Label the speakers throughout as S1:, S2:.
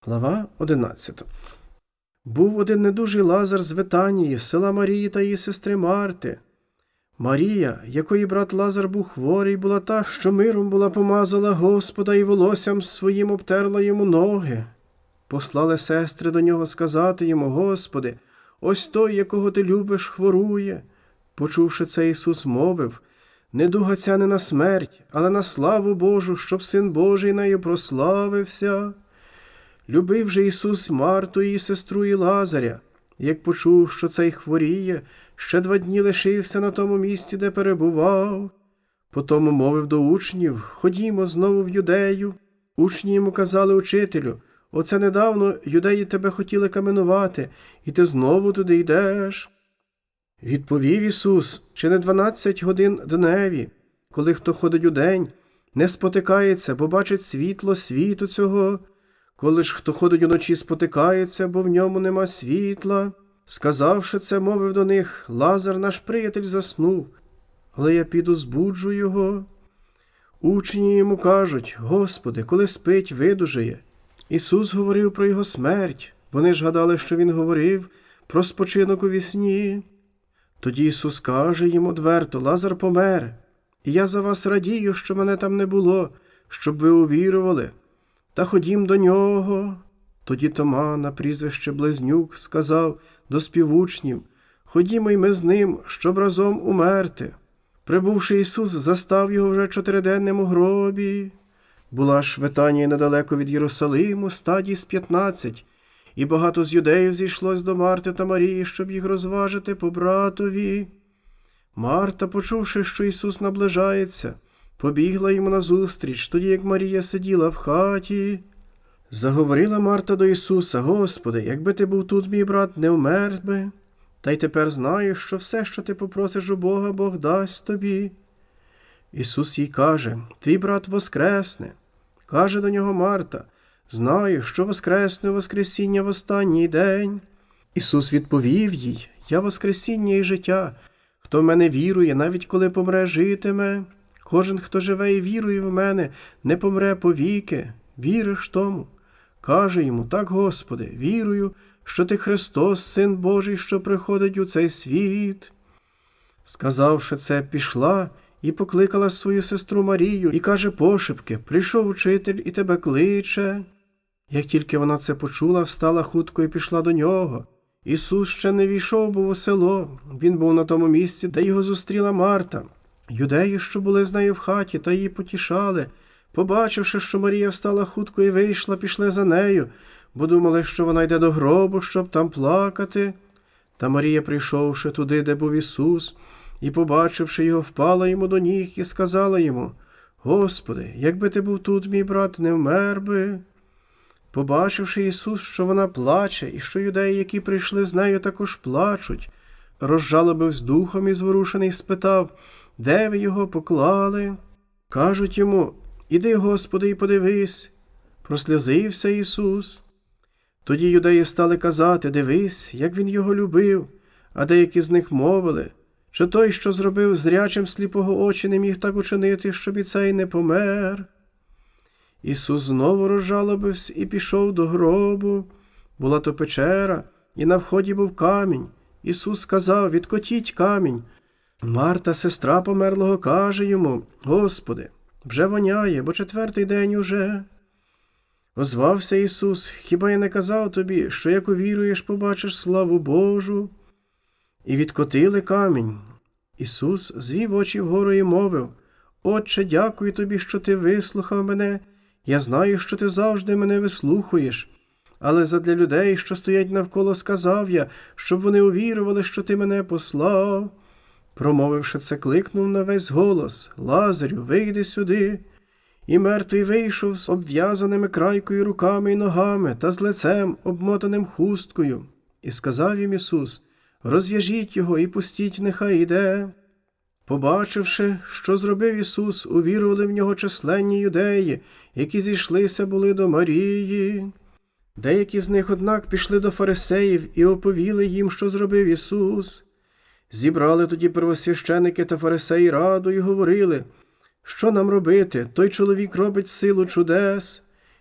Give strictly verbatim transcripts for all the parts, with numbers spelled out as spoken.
S1: Глава одинадцята. Був один недужий Лазар з Витанії, з села Марії та її сестри Марти. Марія, якої брат Лазар був хворий, була та, що миром була помазала Господа і волоссям своїм обтерла йому ноги. Послали сестри до нього сказати йому: «Господи, ось той, якого ти любиш, хворує». Почувши це, Ісус мовив: «Недуга ця не на смерть, але на славу Божу, щоб Син Божий нею прославився». Любив же Ісус Марту, її сестру і Лазаря. Як почув, що цей хворіє, ще два дні лишився на тому місці, де перебував. Потому мовив до учнів: «Ходімо знову в Юдею». Учні йому казали: «Учителю, оце недавно юдеї тебе хотіли каменувати, і ти знову туди йдеш». Відповів Ісус: «Чи не дванадцять годин дневі, коли хто ходить удень, не спотикається, бо бачить світло світу цього? Коли ж хто ходить уночі, спотикається, бо в ньому нема світла». Сказавши це, мовив до них: «Лазар, наш приятель, заснув, але я піду збуджу його». Учні йому кажуть: «Господи, коли спить, видужає». Ісус говорив про його смерть. Вони ж гадали, що він говорив про спочинок у вісні. Тоді Ісус каже їм одверто: «Лазар помер, і я за вас радію, що мене там не було, щоб ви увірували. Та ходім до нього». Тоді Тома, на прізвище Близнюк, сказав до співучнів: «Ходімо й ми з ним, щоб разом умерти». Прибувши Ісус, застав його вже чотириденним у гробі. Була ж Витанія недалеко від Єрусалиму, стадій з п'ятнадцять, і багато з юдеїв зійшлось до Марти та Марії, щоб їх розважити по братові. Марта, почувши, що Ісус наближається, побігла йому назустріч, тоді як Марія сиділа в хаті. Заговорила Марта до Ісуса: «Господи, якби ти був тут, мій брат не вмер би. Та й тепер знаю, що все, що ти попросиш у Бога, Бог дасть тобі». Ісус їй каже: «Твій брат воскресне». Каже до нього Марта: «Знаю, що воскресне у воскресіння в останній день». Ісус відповів їй: «Я воскресіння і життя. Хто в мене вірує, навіть коли помре, житиме. Кожен, хто живе і вірує в мене, не помре повіки. Віриш тому?» Каже йому: «Так, Господи, вірую, що ти Христос, Син Божий, що приходить у цей світ». Сказавши це, пішла і покликала свою сестру Марію, і каже пошепки: «Прийшов учитель і тебе кличе». Як тільки вона це почула, встала хутко і пішла до нього. Ісус ще не війшов був у село, він був на тому місці, де його зустріла Марта. Юдеї, що були з нею в хаті, та її потішали, побачивши, що Марія встала хутко і вийшла, пішли за нею, бо думали, що вона йде до гробу, щоб там плакати. Та Марія, прийшовши туди, де був Ісус, і побачивши його, впала йому до ніг і сказала йому: «Господи, якби ти був тут, мій брат не вмер би». Побачивши Ісус, що вона плаче, і що юдеї, які прийшли з нею, також плачуть, розжалобився духом і зворушений спитав: «Де ви його поклали?» Кажуть йому: «Іди, Господи, і подивись». Просльозився Ісус. Тоді юдеї стали казати: «Дивись, як він його любив». А деякі з них мовили: «Чи той, що зробив зрячим сліпого очі, не міг так учинити, щоб і цей не помер?» Ісус знову розжалобився і пішов до гробу. Була то печера, і на вході був камінь. Ісус сказав: «Відкотіть камінь». Марта, сестра померлого, каже йому: «Господи, вже воняє, бо четвертий день уже». Озвався Ісус: «Хіба я не казав тобі, що як увіруєш, побачиш славу Божу?» І відкотили камінь. Ісус звів очі вгору і мовив: «Отче, дякую тобі, що ти вислухав мене. Я знаю, що ти завжди мене вислухаєш. Але задля людей, що стоять навколо, сказав я, щоб вони увірували, що ти мене послав». Промовивши це, кликнув на весь голос: «Лазарю, вийди сюди». І мертвий вийшов з обв'язаними крайкою руками і ногами та з лицем, обмотаним хусткою. І сказав їм Ісус: «Розв'яжіть його і пустіть, нехай іде». Побачивши, що зробив Ісус, увірували в нього численні юдеї, які зійшлися були до Марії. Деякі з них, однак, пішли до фарисеїв і оповіли їм, що зробив Ісус. Зібрали тоді первосвященики та фарисеї раду і говорили: «Що нам робити? Той чоловік робить силу чудес».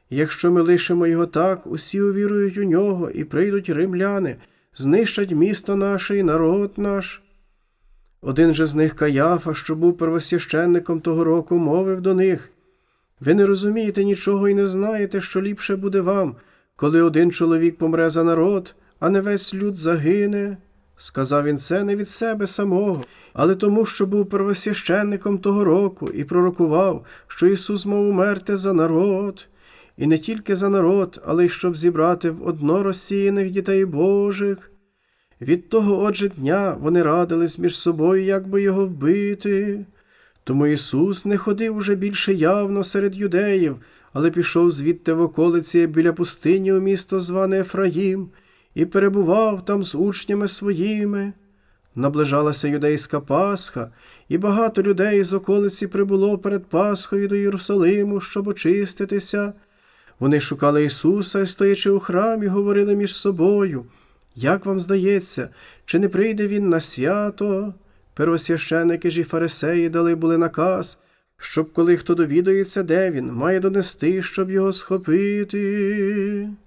S1: Якщо ми лишимо його так, усі увірують у нього, і прийдуть римляни, знищать місто наше і народ наш». Один же з них, Каяфа, що був первосвященником того року, мовив до них: «Ви не розумієте нічого і не знаєте, що ліпше буде вам, коли один чоловік помре за народ, а не весь люд загине». Сказав він це не від себе самого, але тому, що був первосвященником того року і пророкував, що Ісус мав умерти за народ. І не тільки за народ, але й щоб зібрати в одно розсіяних дітей Божих. Від того отже дня вони радились між собою, як би його вбити. Тому Ісус не ходив уже більше явно серед юдеїв, але пішов звідти в околиці біля пустині у місто зване Ефраїм, і перебував там з учнями своїми. Наближалася юдейська Пасха, і багато людей з околиці прибуло перед Пасхою до Єрусалиму, щоб очиститися. Вони шукали Ісуса і, стоячи у храмі, говорили між собою: «Як вам здається, чи не прийде Він на свято?» Первосвященники ж і фарисеї дали були наказ, щоб коли хто довідається, де він, має донести, щоб його схопити.